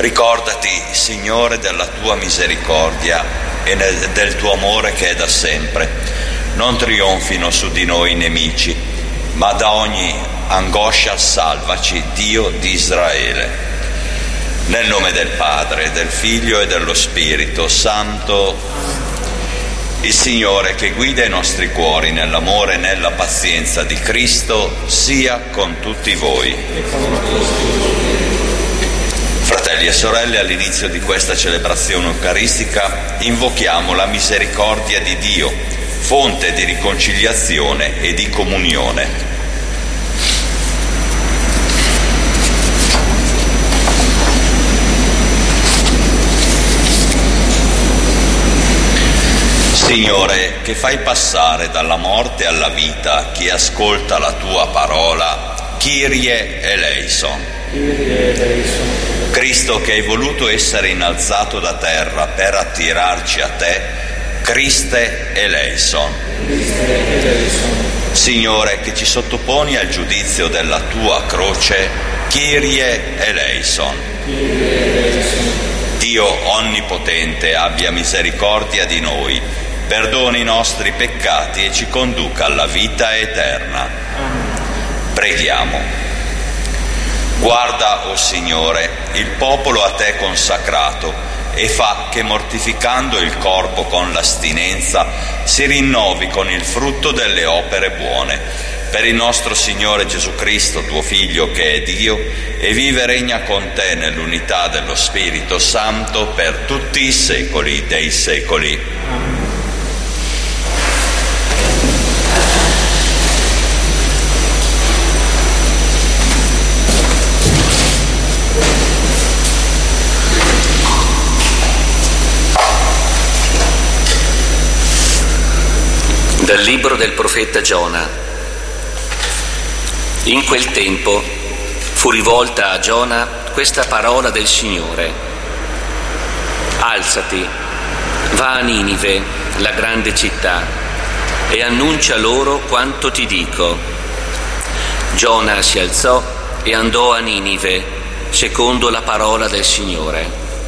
Ricordati, Signore, della tua misericordia e del tuo amore che è da sempre. Non trionfino su di noi i nemici, ma da ogni angoscia salvaci, Dio di Israele. Nel nome del Padre, del Figlio e dello Spirito Santo, il Signore che guida i nostri cuori nell'amore e nella pazienza di Cristo sia con tutti voi. Fratelli e sorelle, all'inizio di questa celebrazione eucaristica invochiamo la misericordia di Dio, fonte di riconciliazione e di comunione. Signore, che fai passare dalla morte alla vita chi ascolta la tua parola, Kyrie eleison. Kyrie eleison. Cristo, che hai voluto essere innalzato da terra per attirarci a te, Christe eleison. Christe eleison. Signore, che ci sottoponi al giudizio della tua croce, Kyrie eleison. Kyrie eleison. Dio onnipotente abbia misericordia di noi, perdoni i nostri peccati e ci conduca alla vita eterna. Preghiamo. Guarda, o Signore, il popolo a te consacrato e fa che, mortificando il corpo con l'astinenza, si rinnovi con il frutto delle opere buone. Per il nostro Signore Gesù Cristo, tuo Figlio, che è Dio, e vive e regna con te nell'unità dello Spirito Santo per tutti i secoli dei secoli. Dal libro del profeta Giona. In quel tempo fu rivolta a Giona questa parola del Signore: alzati, va a Ninive, la grande città, e annuncia loro quanto ti dico. Giona si alzò e andò a Ninive, secondo la parola del Signore.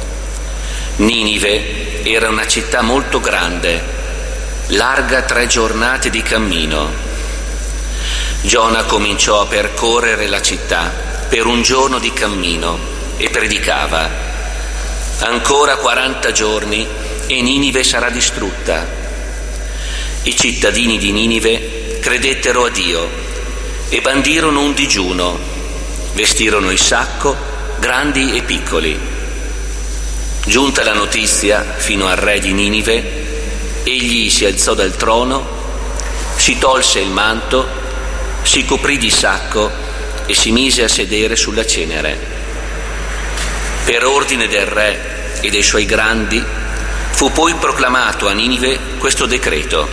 Ninive era una città molto grande, larga 3 giornate di cammino. Giona cominciò a percorrere la città per 1 giorno di cammino e predicava: ancora 40 giorni e Ninive sarà distrutta. I cittadini di Ninive credettero a Dio e bandirono un digiuno, vestirono il sacco, grandi e piccoli. Giunta la notizia fino al re di Ninive, egli si alzò dal trono, si tolse il manto, si coprì di sacco e si mise a sedere sulla cenere. Per ordine del re e dei suoi grandi fu poi proclamato a Ninive questo decreto: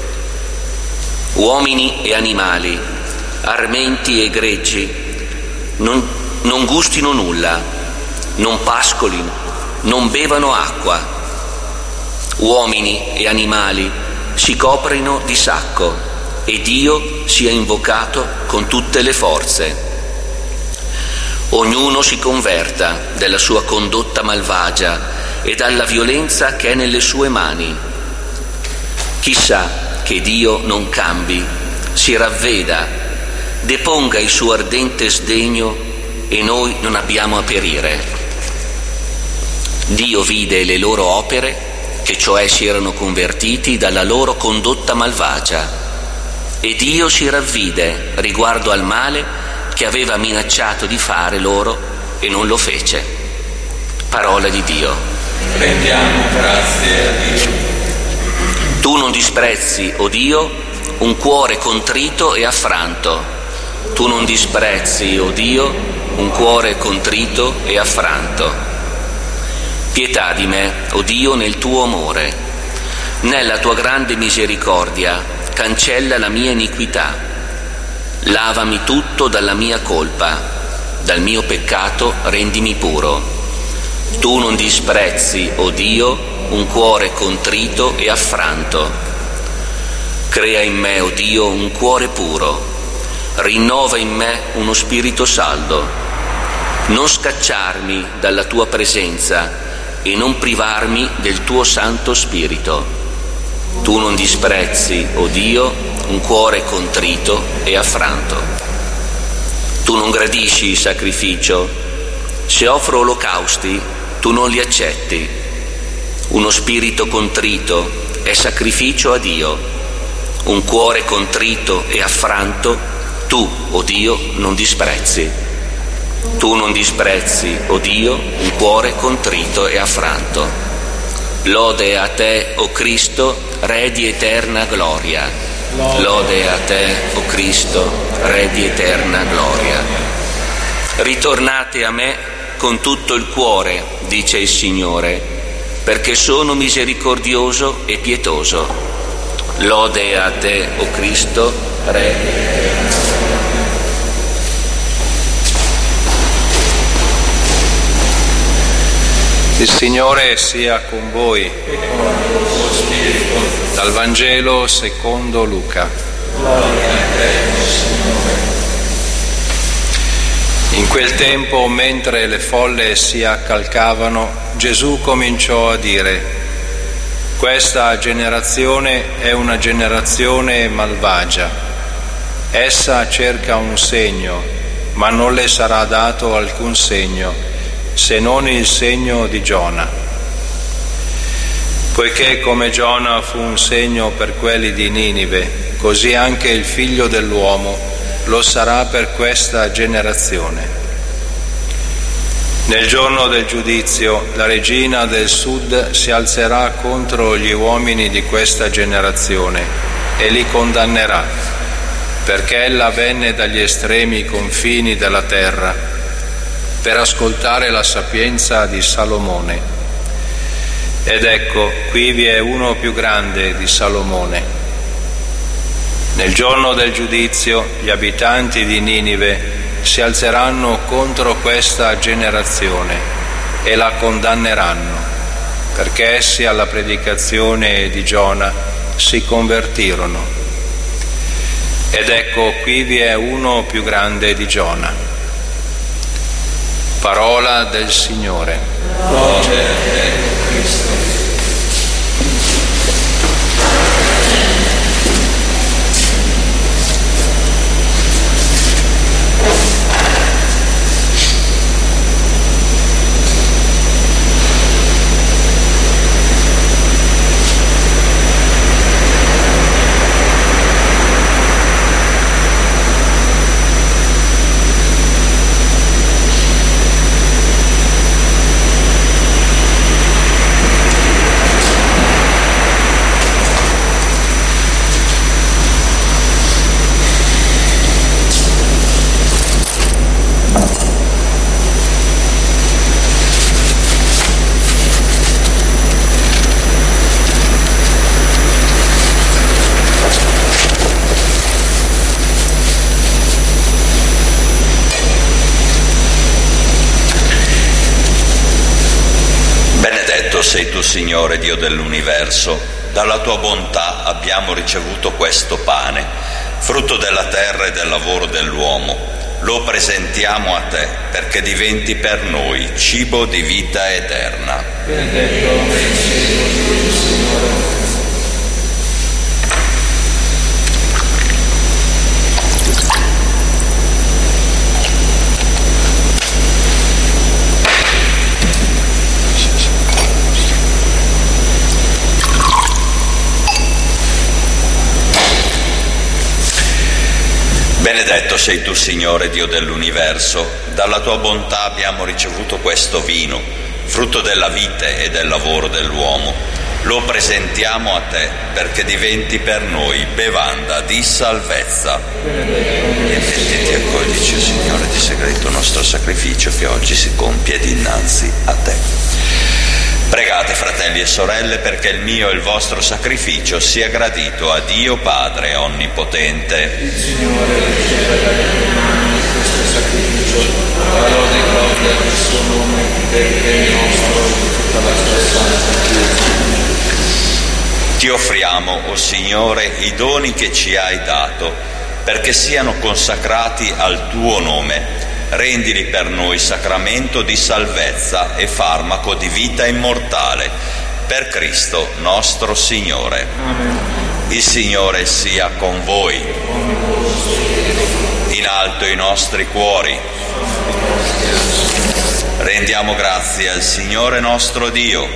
uomini e animali, armenti e greggi, non gustino nulla, non pascolino, non bevano acqua. Uomini e animali si coprino di sacco e Dio sia invocato con tutte le forze. Ognuno si converta dalla sua condotta malvagia e dalla violenza che è nelle sue mani. Chissà che Dio non cambi, si ravveda, deponga il suo ardente sdegno e noi non abbiamo a perire. Dio vide le loro opere, che cioè si erano convertiti dalla loro condotta malvagia, e Dio si ravvide riguardo al male che aveva minacciato di fare loro e non lo fece. Parola di Dio. Rendiamo grazie a Dio. Tu non disprezzi, o Dio, un cuore contrito e affranto. Tu non disprezzi, o Dio, un cuore contrito e affranto. Pietà di me, o Dio, nel tuo amore. Nella tua grande misericordia cancella la mia iniquità. Lavami tutto dalla mia colpa, dal mio peccato rendimi puro. Tu non disprezzi, o Dio, un cuore contrito e affranto. Crea in me, o Dio, un cuore puro. Rinnova in me uno spirito saldo. non scacciarmi dalla tua presenza e non privarmi del tuo Santo Spirito. Tu non disprezzi, o Dio, un cuore contrito e affranto. Tu non gradisci il sacrificio. Se offro olocausti, tu non li accetti. Uno spirito contrito è sacrificio a Dio. Un cuore contrito e affranto, tu, o Dio, non disprezzi. Tu non disprezzi, o Dio, un cuore contrito e affranto. Lode a te, o Cristo, Re di eterna gloria. Lode a te, o Cristo, Re di eterna gloria. Ritornate a me con tutto il cuore, dice il Signore, perché sono misericordioso e pietoso. Lode a te, o Cristo, Re di eterna gloria. Il Signore sia con voi. E con il tuo spirito. Dal Vangelo secondo Luca. Gloria a te, Signore. In quel tempo, mentre le folle si accalcavano, Gesù cominciò a dire: questa generazione è una generazione malvagia. Essa cerca un segno, ma non le sarà dato alcun segno, se non il segno di Giona. Poiché come Giona fu un segno per quelli di Ninive, così anche il Figlio dell'uomo lo sarà per questa generazione. Nel giorno del giudizio, la regina del sud si alzerà contro gli uomini di questa generazione e li condannerà, perché ella venne dagli estremi confini della terra per ascoltare la sapienza di Salomone. Ed ecco, qui vi è uno più grande di Salomone. Nel giorno del giudizio gli abitanti di Ninive si alzeranno contro questa generazione e la condanneranno, perché essi alla predicazione di Giona si convertirono. Ed ecco, qui vi è uno più grande di Giona. Parola del Signore. Gloria a te, Cristo. Sei tu, Signore, Dio dell'universo. Dalla tua bontà abbiamo ricevuto questo pane, frutto della terra e del lavoro dell'uomo. Lo presentiamo a te perché diventi per noi cibo di vita eterna. Benedetto nel cielo, Signore. Benedetto sei tu, Signore, Dio dell'universo. Dalla tua bontà abbiamo ricevuto questo vino, frutto della vite e del lavoro dell'uomo. Lo presentiamo a te perché diventi per noi bevanda di salvezza. E ti accoglici, Signore, di segreto il nostro sacrificio che oggi si compie dinanzi a te. Pregate, fratelli e sorelle, perché il mio e il vostro sacrificio sia gradito a Dio Padre Onnipotente. Il Signore riceva dalle tue mani questo sacrificio, la lode e gloria del suo nome, perché è nostro e di tutta la sua santa Chiesa. Ti offriamo, o Signore, i doni che ci hai dato, perché siano consacrati al tuo nome. rendili per noi sacramento di salvezza e farmaco di vita immortale. Per Cristo nostro Signore. Amen. Il Signore sia con voi. In alto i nostri cuori. Rendiamo grazie al Signore nostro Dio.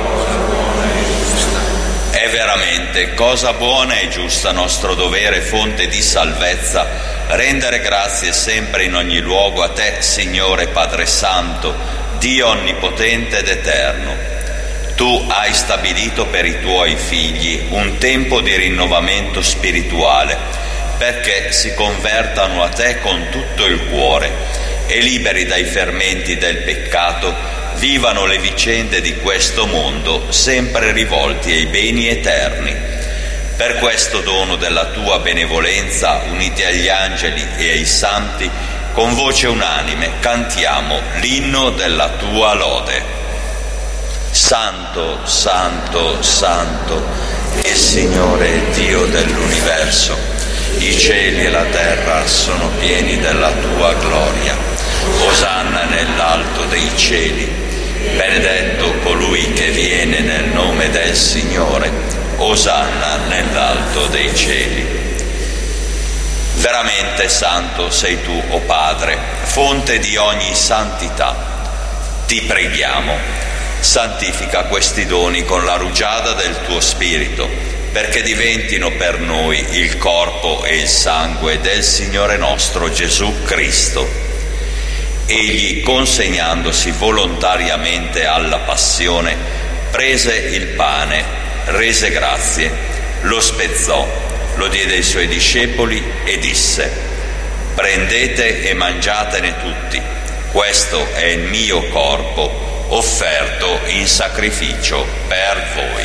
È veramente cosa buona e giusta, nostro dovere, fonte di salvezza, rendere grazie sempre in ogni luogo a Te, Signore Padre Santo, Dio onnipotente ed eterno. Tu hai stabilito per i Tuoi figli un tempo di rinnovamento spirituale, perché si convertano a Te con tutto il cuore e, liberi dai fermenti del peccato, vivano le vicende di questo mondo sempre rivolti ai beni eterni. Per questo dono della Tua benevolenza, uniti agli angeli e ai santi, con voce unanime cantiamo l'inno della Tua lode. Santo, Santo, Santo, il Signore Dio dell'universo. I cieli e la terra sono pieni della Tua gloria. Osanna nell'alto dei cieli. Benedetto colui che viene nel nome del Signore. Osanna nell'alto dei cieli. Veramente santo sei Tu, o Padre, fonte di ogni santità. Ti preghiamo. Santifica questi doni con la rugiada del Tuo Spirito, perché diventino per noi il corpo e il sangue del Signore nostro Gesù Cristo. Egli, consegnandosi volontariamente alla passione, prese il pane, rese grazie, lo spezzò, lo diede ai Suoi discepoli e disse: prendete e mangiatene tutti, questo è il mio corpo, offerto in sacrificio per voi.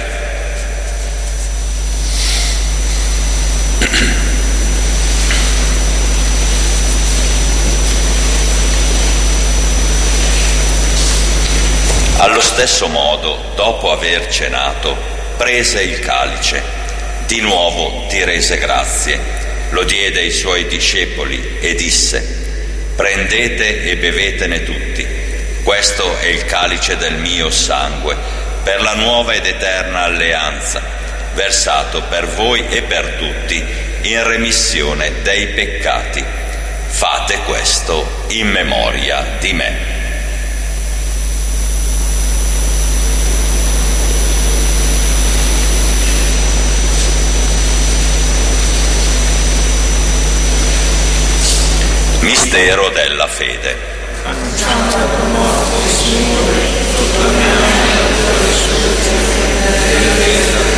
Allo stesso modo, dopo aver cenato, prese il calice, di nuovo ti rese grazie, lo diede ai Suoi discepoli e disse: prendete e bevetene tutti. Questo è il calice del mio sangue, per la nuova ed eterna alleanza, versato per voi e per tutti in remissione dei peccati. Fate questo in memoria di me. Mistero della fede. Annunciamo la morte del Signore, proclamiamo la risurrezione della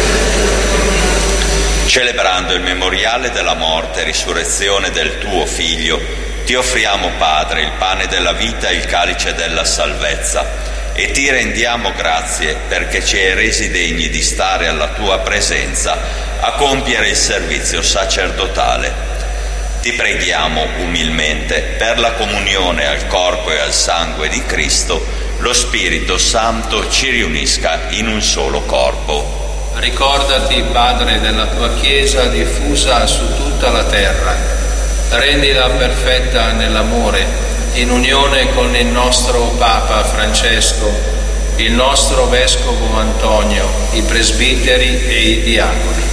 vita. Celebrando il memoriale della morte e risurrezione del Tuo Figlio, Ti offriamo, Padre, il pane della vita e il calice della salvezza, e Ti rendiamo grazie perché ci hai resi degni di stare alla Tua presenza a compiere il servizio sacerdotale. Ti preghiamo umilmente per la comunione al corpo e al sangue di Cristo, lo Spirito Santo ci riunisca in un solo corpo. Ricordati, Padre, della Tua Chiesa diffusa su tutta la terra. Rendila perfetta nell'amore, in unione con il nostro Papa Francesco, il nostro Vescovo Antonio, i presbiteri e i diaconi.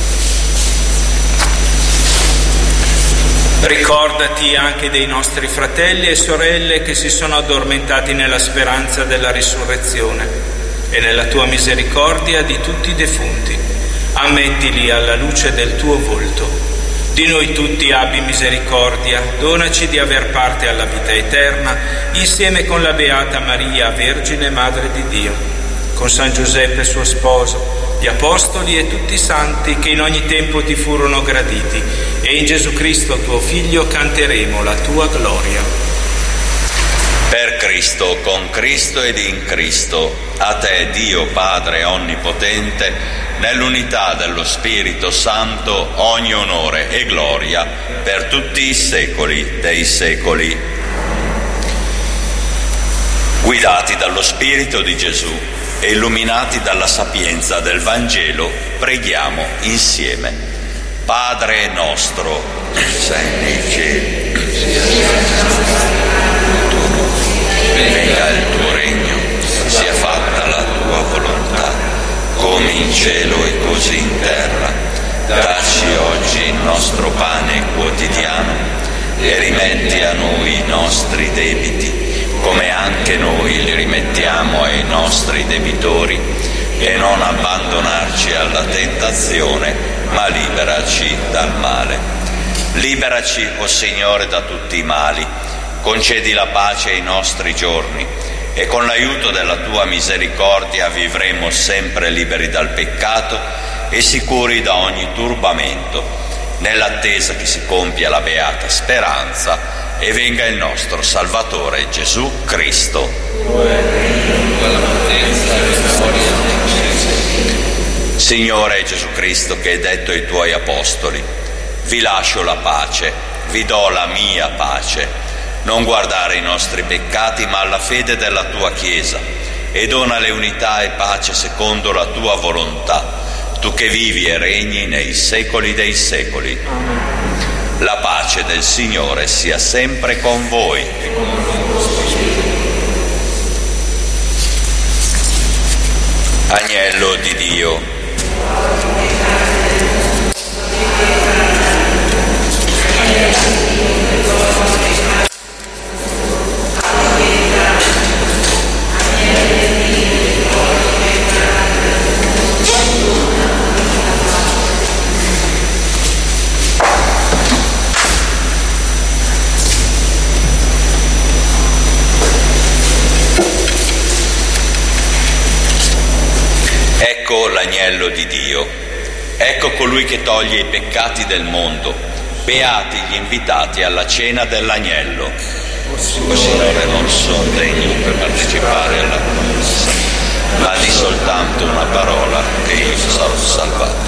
Ricordati anche dei nostri fratelli e sorelle che si sono addormentati nella speranza della risurrezione e nella Tua misericordia di tutti i defunti. Ammettili alla luce del Tuo volto. Di noi tutti abbi misericordia, donaci di aver parte alla vita eterna, insieme con la Beata Maria, Vergine Madre di Dio, con San Giuseppe suo sposo, gli Apostoli e tutti i santi che in ogni tempo Ti furono graditi, e in Gesù Cristo Tuo Figlio canteremo la Tua gloria. Per Cristo, con Cristo ed in Cristo, a Te, Dio Padre Onnipotente, nell'unità dello Spirito Santo, ogni onore e gloria per tutti i secoli dei secoli. Guidati dallo Spirito di Gesù e illuminati dalla sapienza del Vangelo, preghiamo insieme. Padre nostro, sei nei cieli, come in cielo e così in terra. Dacci oggi il nostro pane quotidiano e rimetti a noi i nostri debiti, come anche noi li rimettiamo ai nostri debitori, e non abbandonarci alla tentazione, ma liberaci dal male. Liberaci, o Signore, da tutti i mali, concedi la pace ai nostri giorni, e con l'aiuto della Tua misericordia vivremo sempre liberi dal peccato e sicuri da ogni turbamento, nell'attesa che si compia la beata speranza e venga il nostro Salvatore Gesù Cristo. Signore Gesù Cristo, che hai detto ai Tuoi Apostoli: vi lascio la pace, vi do la mia pace. Non guardare i nostri peccati, ma alla fede della Tua Chiesa, e donale unità e pace secondo la Tua volontà, Tu che vivi e regni nei secoli dei secoli. La pace del Signore sia sempre con voi. Agnello di Dio. Ecco l'agnello di Dio, ecco colui che toglie i peccati del mondo. Beati gli invitati alla cena dell'agnello. O Signore, non sono degno per partecipare alla promessa, ma di soltanto una parola e io sarò salvato.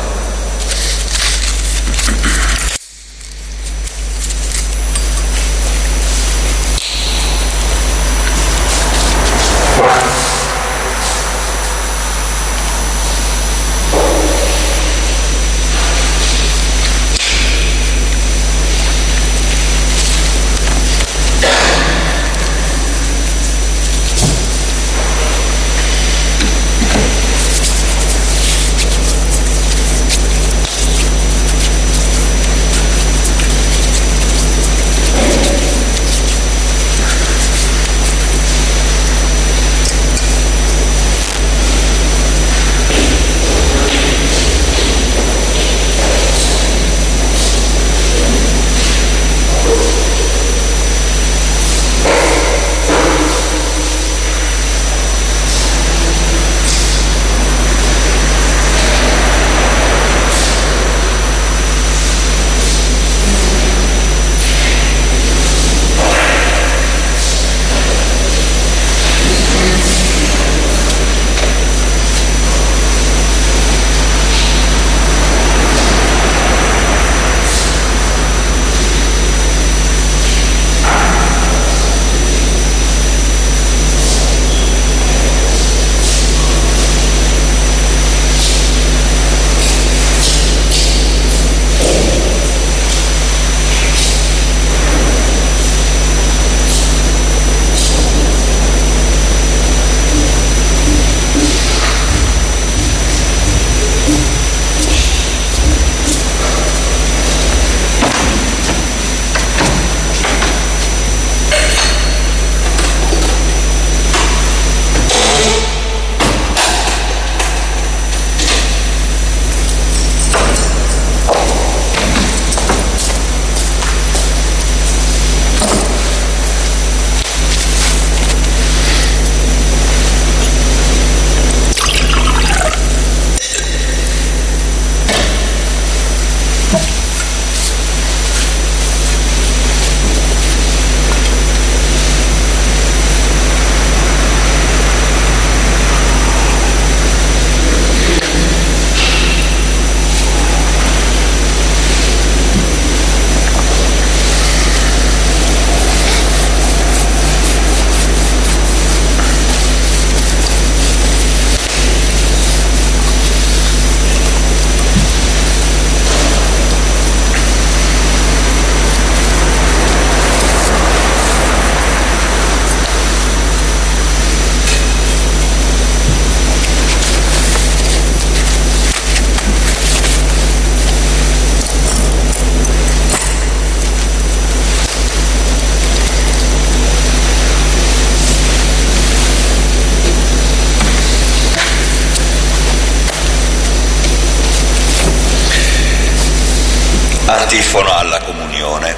Antifona alla comunione.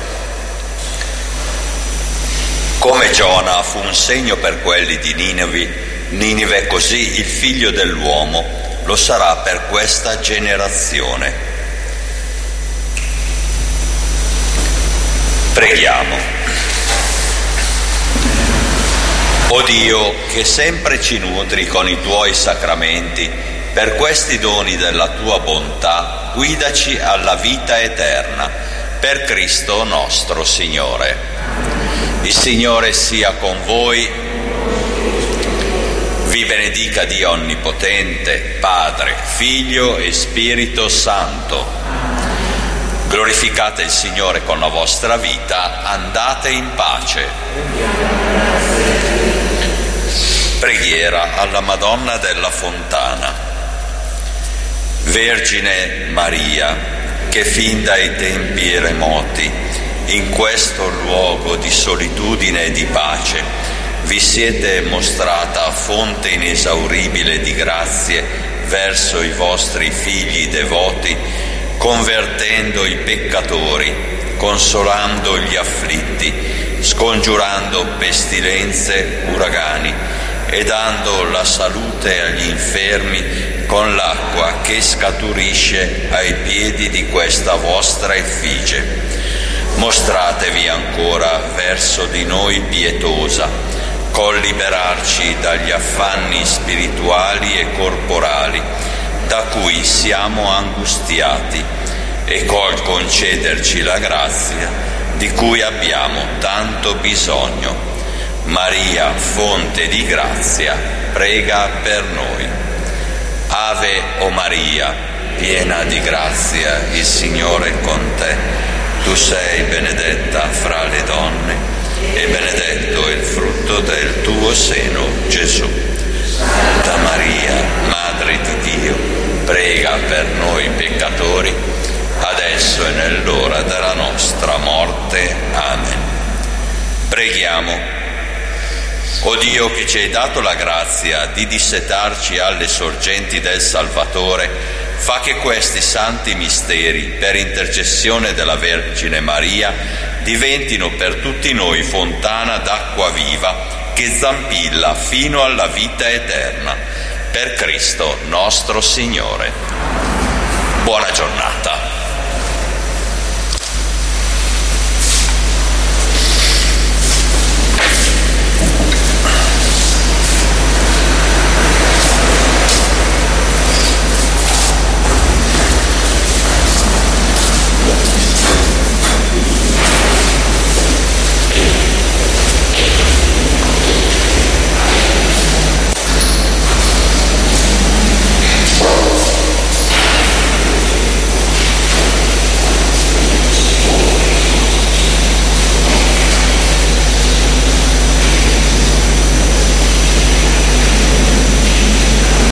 Come Giona fu un segno per quelli di Ninive, così il Figlio dell'uomo lo sarà per questa generazione. Preghiamo. O Dio, che sempre ci nutri con i tuoi sacramenti, per questi doni della tua bontà, guidaci alla vita eterna, per Cristo nostro Signore. Il Signore sia con voi, vi benedica Dio Onnipotente, Padre, Figlio e Spirito Santo. Glorificate il Signore con la vostra vita, andate in pace. Preghiera alla Madonna della Fontana. Vergine Maria, che fin dai tempi remoti, in questo luogo di solitudine e di pace, vi siete mostrata fonte inesauribile di grazie verso i vostri figli devoti, convertendo i peccatori, consolando gli afflitti, scongiurando pestilenze, uragani e dando la salute agli infermi con l'acqua che scaturisce ai piedi di questa vostra effigie. Mostratevi ancora verso di noi pietosa, col liberarci dagli affanni spirituali e corporali da cui siamo angustiati e col concederci la grazia di cui abbiamo tanto bisogno. Maria, fonte di grazia, prega per noi. Ave o Maria, piena di grazia, il Signore è con te. Tu sei benedetta fra le donne e benedetto è il frutto del tuo seno, Gesù. Santa Maria, Madre di Dio, prega per noi peccatori, adesso e nell'ora della nostra morte. Amen. Preghiamo. O Dio, che ci hai dato la grazia di dissetarci alle sorgenti del Salvatore, fa che questi santi misteri, per intercessione della Vergine Maria, diventino per tutti noi fontana d'acqua viva che zampilla fino alla vita eterna. Per Cristo nostro Signore. Buona giornata.